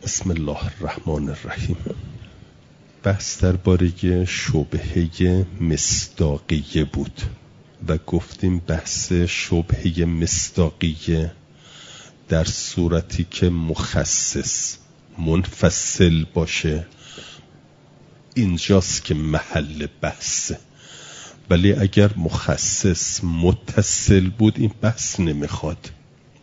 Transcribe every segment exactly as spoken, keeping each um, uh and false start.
بسم الله الرحمن الرحیم. بحث درباره شبهه مصداقیه بود و گفتیم بحث شبهه مصداقیه در صورتی که مخصص منفصل باشه اینجاست که محل بحثه، ولی اگر مخصص متصل بود این بحث نمیخواد.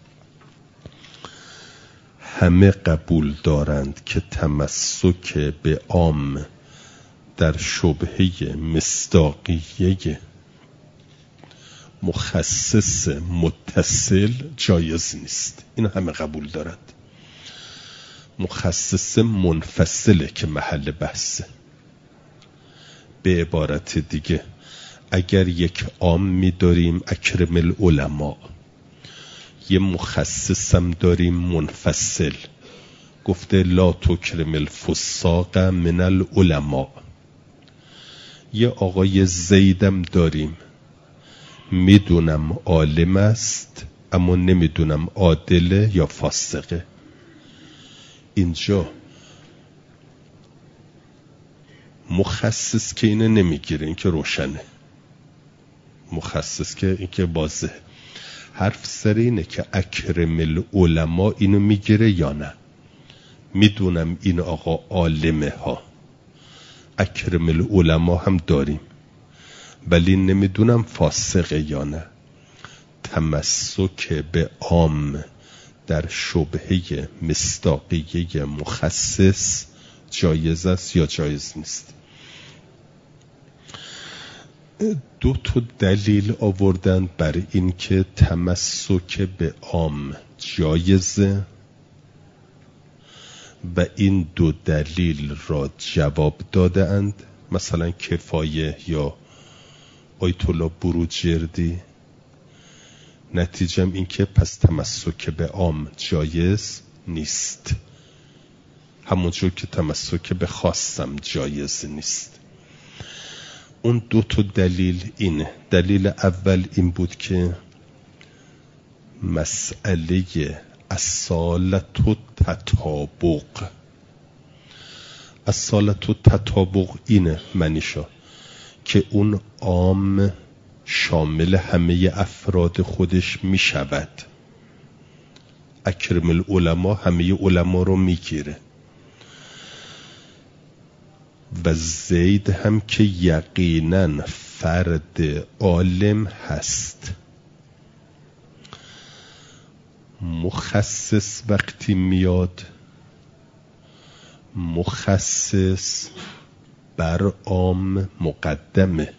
همه قبول دارند که تمسک به عام در شبهه مصداقیه مخصص متصل جایز نیست. این همه قبول دارند. مخصص منفصله که محل بحثه. به عبارت دیگه اگر یک عام می داریم اکرم العلماء، یه مخصصم داریم منفصل، گفته لا تکرم الفساق من العلماء. یه آقای زیدم داریم، میدونم عالم است اما نمیدونم عادله یا فاسقه. اینجا مخصص که اینه نمیگیره، این که روشنه. مخصص که این که واضحه. حرف سر اینه که اکرم العلماء اینو میگیره یا نه. میدونم این آقا عالمه ها، اکرم العلماء هم داریم، ولی نمیدونم فاسقه یا نه. تمسک به عام در شبهه مصداقیه مخصص جایز است یا جایز نیست. دو تا دلیل آوردن بر این که تمسک به عام جایزه و این دو دلیل را جواب داده اند. مثلا کفایه یا آیت الله بروجردی. نتیجم این که پس تمسک به عام جایز نیست، همونجور که تمسک به خاصم جایز نیست. اون دو تا دلیل اینه. دلیل اول این بود که مسئله اصالت و تطابق، اصالت و تطابق اینه معنیشا که اون عام شامل همه افراد خودش می شود. اکرم العلماء همه علما رو می گیره و زید هم که یقینا فرد عالم هست. مخصص وقتی میاد، مخصص بر عام مقدمه.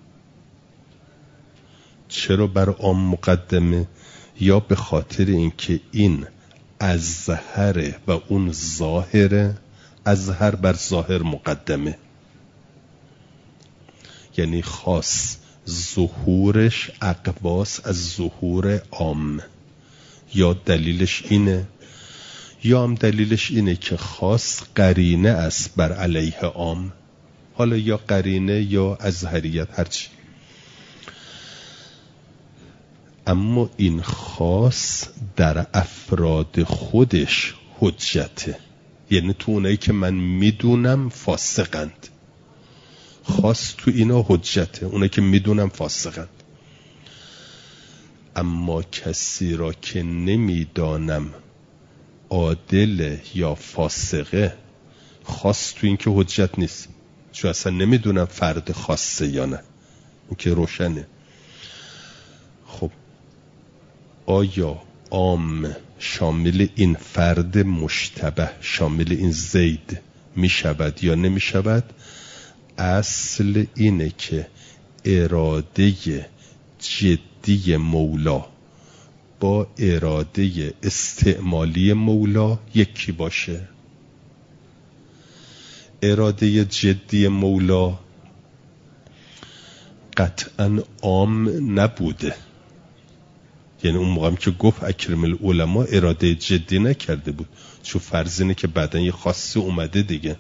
چرا بر عام مقدمه؟ یا به خاطر اینکه این اظهره و اون ظاهره. اظهر بر ظاهر مقدمه، یعنی خاص ظهورش اقواس از ظهور عام. یا دلیلش اینه یا هم دلیلش اینه که خاص قرینه است بر علیه عام، حالا یا قرینه یا اظهریت هرچی. اما این خاص در افراد خودش حجته، یعنی تو اونایی که من میدونم فاسقند. خاص تو اینا حجته، اونایی که میدونم فاسقند. اما کسی را که نمیدانم عادل یا فاسقه، خاص تو این که حجت نیست، چون اصلا نمیدونم فرد خاصه یا نه. این که روشنه. خب آیا عام شامل این فرد مشتبه، شامل این زید می شود یا نمی شود؟ اصل اینه که اراده جدی مولا با اراده استعمالی مولا یکی باشه. اراده جدی مولا قطعا عام نبوده، یعنی اون موقعی که گفت اکرم العلماء اراده جدی نکرده بود، چون فرض اینه که بعدن یه خاصی اومده دیگه.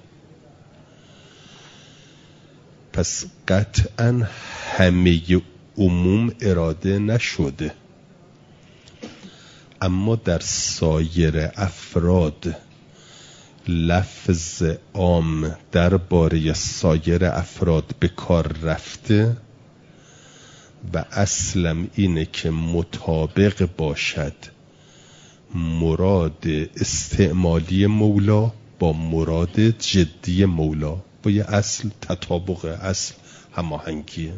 پس قطعا همه عموم اراده نشده. اما در سایر افراد لفظ عام درباره سایر افراد به کار رفته و اصلم اینه که مطابق باشد مراد استعمالی مولا با مراد جدی مولا، با یه اصل تطابق، اصل هماهنگیه.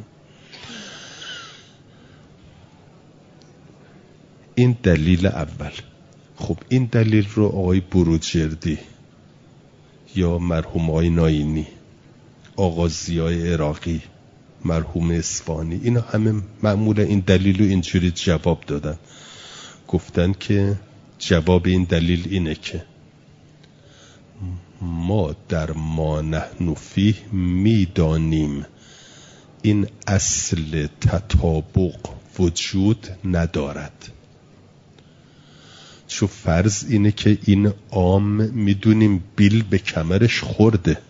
این دلیل اول. خب این دلیل رو آقای بروجردی یا مرحوم آقای ناینی، آقا ضیای عراقی، مرحوم اصفهانی، اینا همه معمولا این دلیل رو اینجوری جواب دادن. گفتن که جواب این دلیل اینه که ما در ما نحن فیه میدانیم این اصل تطابق وجود ندارد. چون فرض اینه که این عام میدونیم بیل به کمرش خورده.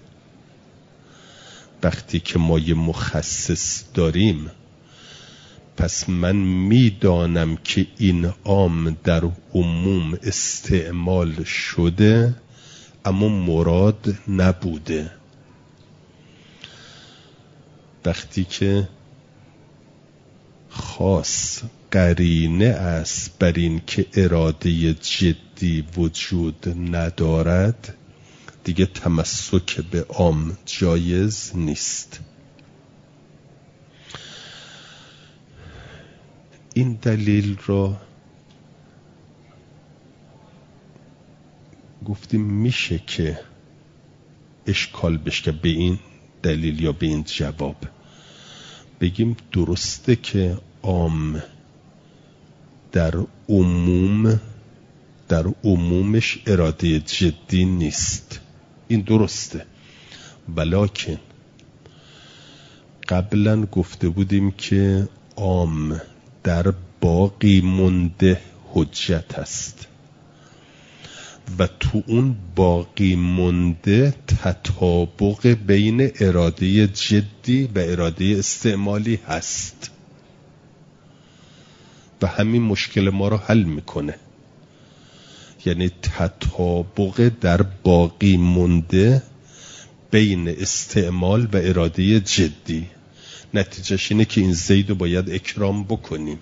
وقتی که ما یه مخصص داریم، پس من میدانم که این عام در عموم استعمال شده اما مراد نبوده. وقتی که خاص قرینه است بر این که اراده جدی وجود ندارد، دیگه تمسک به عام جایز نیست. این دلیل را گفتیم میشه که اشکال بشه به این دلیل یا به این جواب. بگیم درسته که عام در عموم در عمومش اراده جدی نیست، این درسته، ولکن قبلا گفته بودیم که عام در باقی مونده حجت است و تو اون باقی مونده تطابق بین اراده جدی و اراده استعمالی هست و همین مشکل ما رو حل میکنه. یعنی تطابق در باقی مونده بین استعمال و اراده جدی. نتیجهش اینه که این زید رو باید اکرام بکنیم.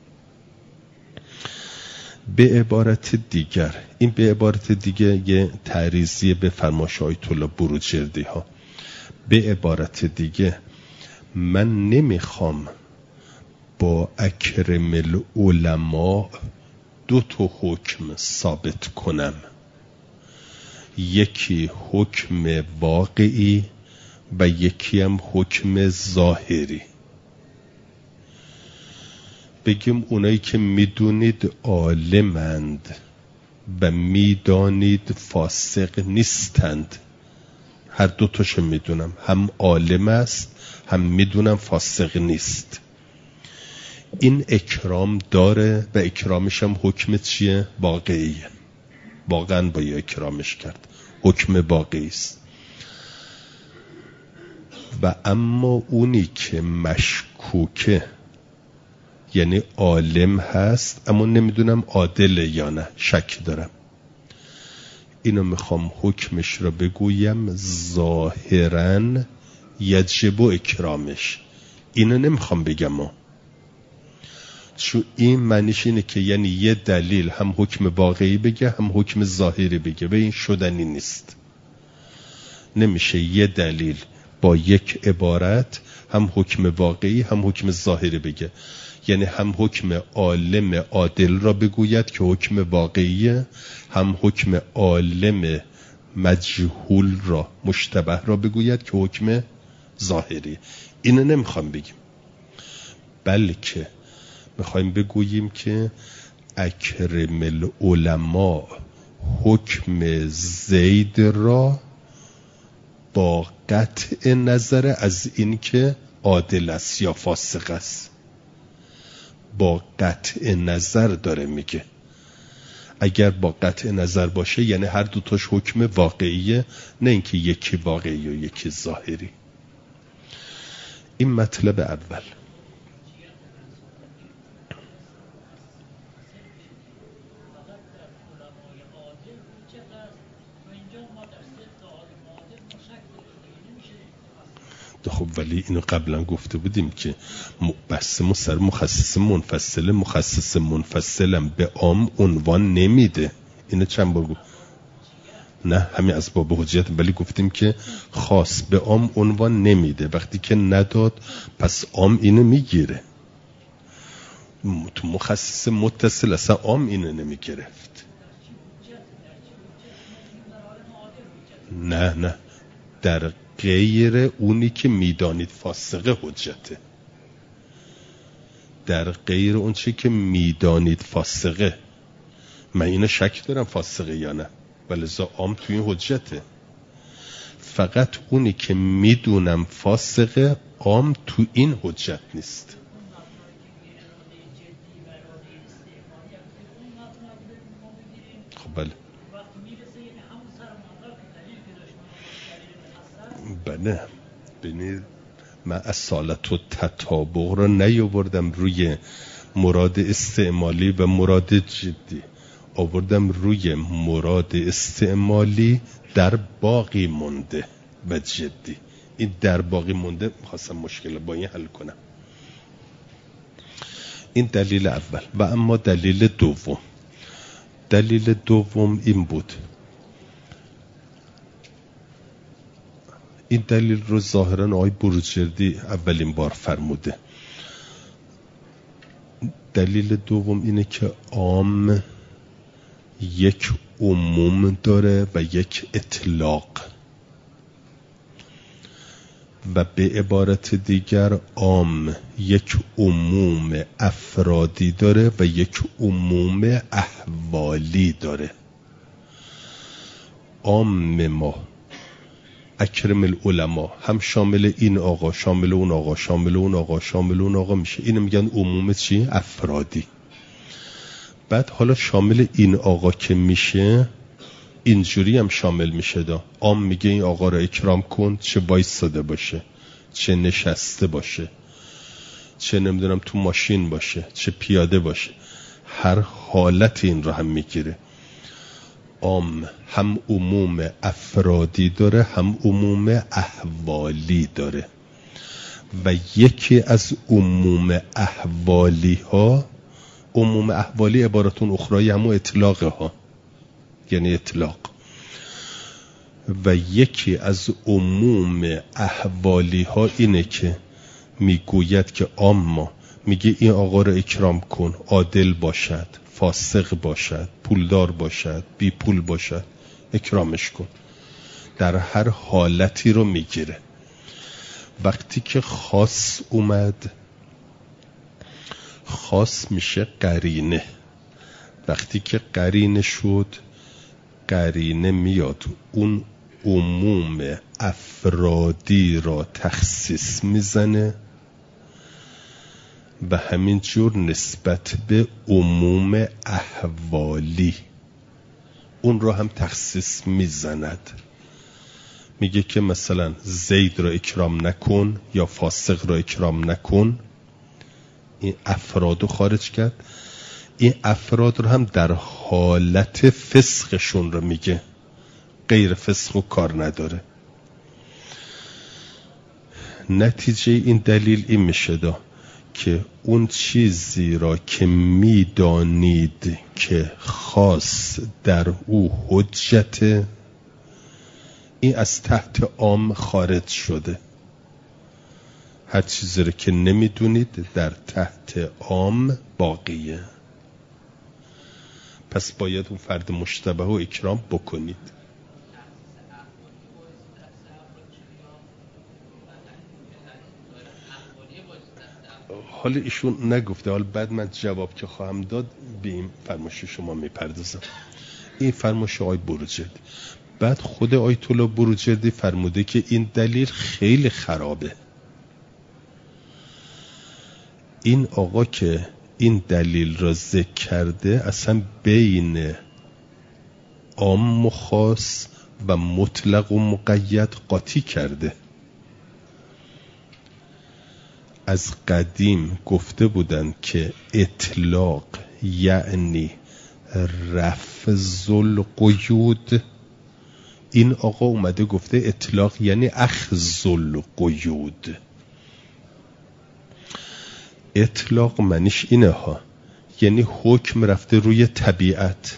به عبارت دیگر، این به عبارت دیگر یه تعریضیه به فرمایش آیت الله بروجردی ها. به عبارت دیگه من نمیخوام با اکرم العلماء دو تا حکم ثابت کنم، یکی حکم واقعی و یکی هم حکم ظاهری. بگیم اونایی که میدونید عالمند و میدانید فاسق نیستند، هر دو تاشو میدونم، هم عالم است هم میدونم فاسق نیست، این اکرام داره و اکرامش هم حکم چیه؟ واقعیه. واقعا باید اکرامش کرد، حکم واقعی است. و اما اونی که مشکوکه، یعنی عالم هست اما نمیدونم عادله یا نه، شک دارم، اینو میخوام حکمش را بگویم ظاهرا یجب اکرامش. اینو نمیخوام بگم ما، چون این معنیش اینه که یعنی یه دلیل هم حکم واقعی بگه هم حکم ظاهری بگه و این شدنی نیست. نمیشه یه دلیل با یک عبارت هم حکم واقعی هم حکم ظاهری بگه، یعنی هم حکم عالم عادل را بگوید که حکم واقعیه، هم حکم عالم مجهول را مشتبه را بگوید که حکم ظاهری. اینو نمیخوام بگیم، بلکه میخوایم بگوییم که اکرم العلماء حکم زید را با قطع نظر از این که عادل است یا فاسق است، با قطع نظر داره میگه. اگر با قطع نظر باشه یعنی هر دوتاش حکم واقعیه، نه اینکه یکی واقعی و یکی ظاهری. این مطلب اول. خب ولی اینو قبلا گفته بودیم که بحث ما سر مخصص منفصل، مخصص منفصلم به عام عنوان نمیده. اینو چند بار گفت؟ نه همین از باب حجیت، ولی گفتیم که خاص به عام عنوان نمیده. وقتی که نداد پس عام اینو میگیره. تو مخصص متصل اصلا عام اینو نمیگرفت. نه نه در غیر اونی که میدانید فاسقه حجته، در غیر اون چی که میدانید فاسقه. من اینو شک دارم فاسقه یا نه، ولذا عام توی این حجته. فقط اونی که میدونم فاسقه عام تو این حجت نیست. خب بله بله ببینید من اصالت و تطابق رو نیاوردم روی مراد استعمالی و مراد جدی، آوردم روی مراد استعمالی در باقی مونده و جدی. این در باقی مونده خواستم مشکل با این حل کنم. این دلیل اول. و اما دلیل دوم، دلیل دوم این بود، این دلیل رو ظاهراً آقای بروجردی اولین بار فرموده. دلیل دوم اینه که عام یک عموم داره و یک اطلاق، و به عبارت دیگر عام یک عموم افرادی داره و یک عموم احوالی داره. عام ما اکرم العلماء هم شامل این آقا، شامل اون آقا، شامل اون آقا، شامل اون آقا میشه. اینو میگن عموم چی؟ افرادی. بعد حالا شامل این آقا که میشه اینجوری هم شامل میشه دا. عام میگه این آقا رو اکرام کن، چه وایساده باشه، چه نشسته باشه، چه نمیدونم تو ماشین باشه، چه پیاده باشه، هر حالت این رو هم میگیره. عام هم عموم افرادی داره هم عموم احوالی داره، و یکی از عموم احوالی ها، عموم احوالی عبارتون اخرای همون اطلاقه ها، یعنی اطلاق، و یکی از عموم احوالی ها اینه که میگوید که عام میگه این آقا رو اکرام کن، عادل باشد، فاسق باشد، پولدار باشد، بی پول باشد، اکرامش کن. در هر حالتی رو میگیره. وقتی که خاص اومد، خاص میشه قرینه. وقتی که قرینه شد، قرینه میاد اون عموم افرادی را تخصیص میزنه و همین جور نسبت به عموم احوالی اون را هم تخصیص میزند. میگه که مثلا زید را اکرام نکن یا فاسق را اکرام نکن. این افراد رو خارج کرد. این افراد رو هم در حالت فسقشون رو میگه، غیر فسق و کار نداره. نتیجه این دلیل این میشه دا که اون چیزی را که میدانید که خاص در او حجت، این از تحت عام خارج شده. هر چیزی را که نمیدونید در تحت عام باقیه. پس باید اون فرد مشتبه رو اکرام بکنید. حالا ایشون نگفته، حالا بعد من جواب که خواهم داد به این فرمایش شما میپردازم. این فرمایش آقای بروجردی. بعد خود آیت الله بروجردی فرموده که این دلیل خیلی خرابه. این آقا که این دلیل را ذکر کرده اصلا بین عام و خاص و مطلق و مقید قاطی کرده. از قدیم گفته بودن که اطلاق یعنی رفض القیود، این آقا اومده گفته اطلاق یعنی اخذ القیود. اطلاق معنیش اینه ها، یعنی حکم رفته روی طبیعت،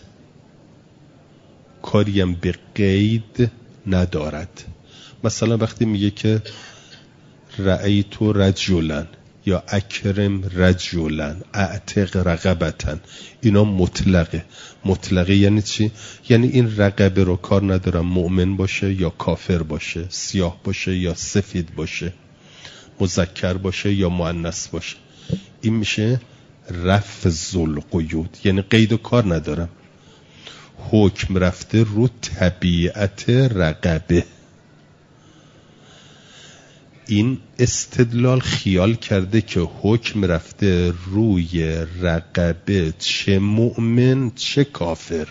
کاریم به قید ندارد. مثلا وقتی میگه که رأیت رجلا یا اکرم رجلا اعتق رقبتن، اینا مطلقه. مطلقه یعنی چی؟ یعنی این رقبه رو کار ندارم مؤمن باشه یا کافر باشه، سیاه باشه یا سفید باشه، مذکر باشه یا مؤنث باشه. این میشه رفع القیود، یعنی قید و کار ندارم، حکم رفته رو طبیعت رقبه. این استدلال خیال کرده که حکم رفته روی رقبه، چه مؤمن چه کافر،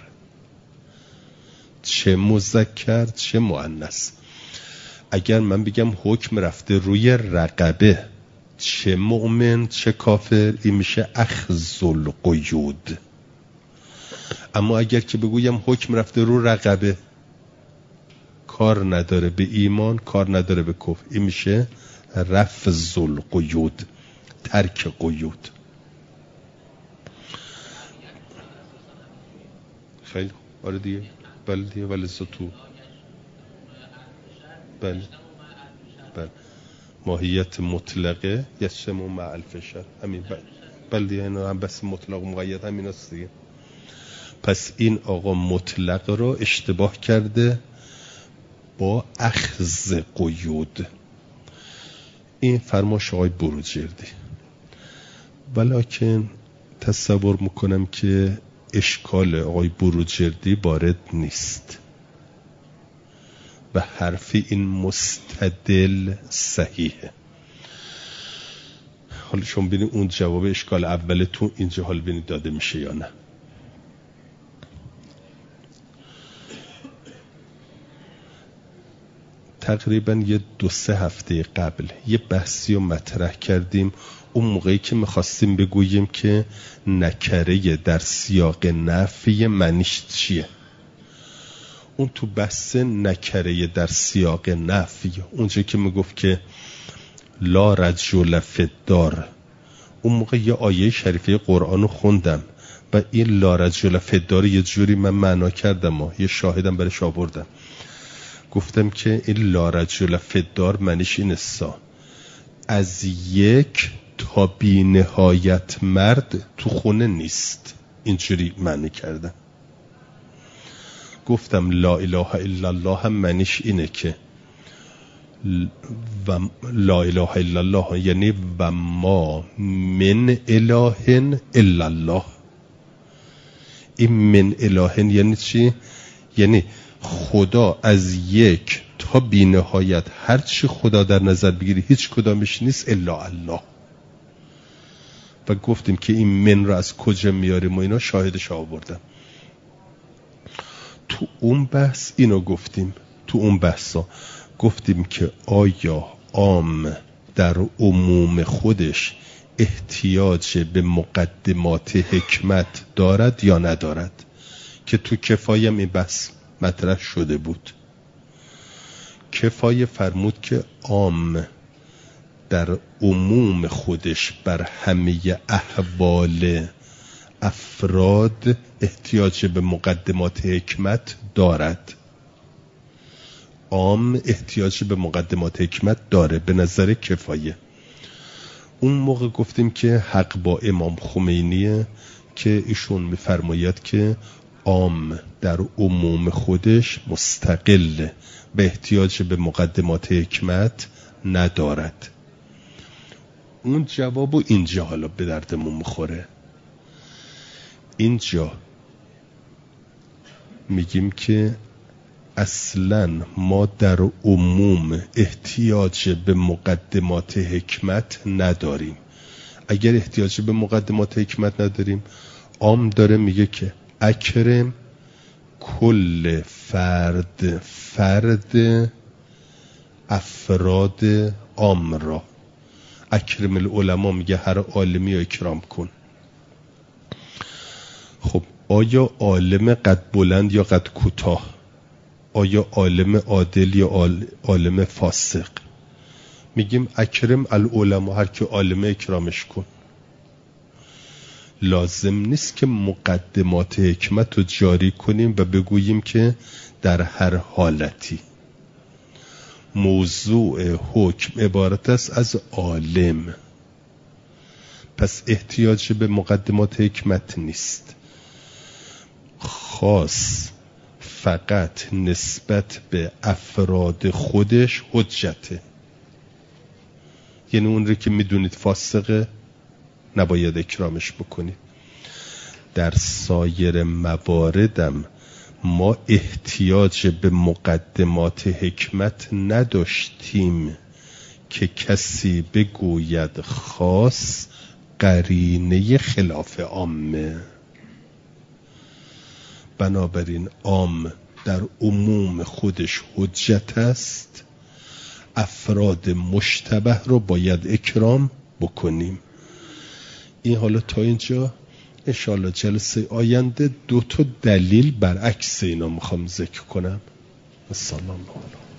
چه مذکر چه مؤنث. اگر من بگم حکم رفته روی رقبه، چه مؤمن چه کافر، این میشه اخذ القیود. اما اگر که بگویم حکم رفته رو رقبه، کار نداره به ایمان، کار نداره به کفر، این میشه رفع القیود، ترک قیود. خیلی آره دیگه، بله دیگه، ولی تو بله بله ماهیت مطلقه یشمو مع الفشل، همین بله بله دیگه، اینا هم بس مطلق و مقید همین هست دیگه. پس این آقا مطلق رو اشتباه کرده با اخذ قیود. این فرماش آقای بروجردی. ولیکن تصور میکنم که اشکال آقای بروجردی وارد نیست و حرف این مستدل صحیحه. حالا شما ببینید اون جواب اشکال اولتون اینجا حال ببینید داده میشه یا نه. تقریبا یه دو سه هفته قبل یه بحثی رو مطرح کردیم، اون موقعی که میخواستیم بگوییم که نکره در سیاق نفی معنیش چیه. اون تو بحث نکره در سیاق نفی، اونجا که میگفت که لا رجل فی الدار، اون موقع یه آیه شریفه قرآن رو خوندم و این لا رجل فی الدار یه جوری من معنا کردم و یه شاهدم برش آوردم. گفتم که این لا رجل فی الدار معنیش این سا، از یک تا بی نهایت مرد تو خونه نیست، اینجوری معنی کردم. گفتم لا اله الا الله هم معنیش اینه که و لا اله الا الله یعنی و ما من اله الا الله. این من اله یعنی چی؟ یعنی خدا از یک تا بی نهایت هر چی خدا در نظر بگیری هیچ کدامش نیست الا الله. و گفتیم که این من رو از کجا میاریم و اینا شاهدش آوردم. تو اون بحث اینو گفتیم، تو اون بحثا گفتیم که آیا عام در عموم خودش احتیاج به مقدمات حکمت دارد یا ندارد، که تو کفایه این بحث مطرح شده بود. کفایه فرمود که عام در عموم خودش بر همه احوال افراد احتیاج به مقدمات حکمت دارد. عام احتیاج به مقدمات حکمت داره به نظر کفایه. اون موقع گفتیم که حق با امام خمینیه که ایشون میفرماید که عام در عموم خودش مستقل به احتیاج به مقدمات حکمت ندارد. اون جوابو اینجا حالا به دردمون میخوره. اینجا میگیم که اصلا ما در عموم احتیاج به مقدمات حکمت نداریم. اگر احتیاج به مقدمات حکمت نداریم، عام داره میگه که اکرم کل فرد فرد افراد عام را. اکرم العلماء میگه هر عالمی رو اکرام کن. خب آیا عالم قد بلند یا قد کوتاه؟ آیا عالم عادل یا عالم فاسق؟ میگیم اکرم العلماء، هر که عالم اکرامش کن. لازم نیست که مقدمات حکمت رو جاری کنیم و بگوییم که در هر حالتی. موضوع حکم عبارت است از عالم، پس احتیاج به مقدمات حکمت نیست. خاص فقط نسبت به افراد خودش حجته، یعنی اون رو که میدونید فاسقه نباید اکرامش بکنید. در سایر مواردم ما احتیاج به مقدمات حکمت نداشتیم که کسی بگوید خاص قرینه خلاف عامه. بنابراین عام در عموم خودش حجت است، افراد مشتبه رو باید اکرام بکنیم. این حالا تا اینجا انشاءالله جلسه آینده دو تا دلیل برعکس اینا میخوام ذکر کنم. السلام علیکم.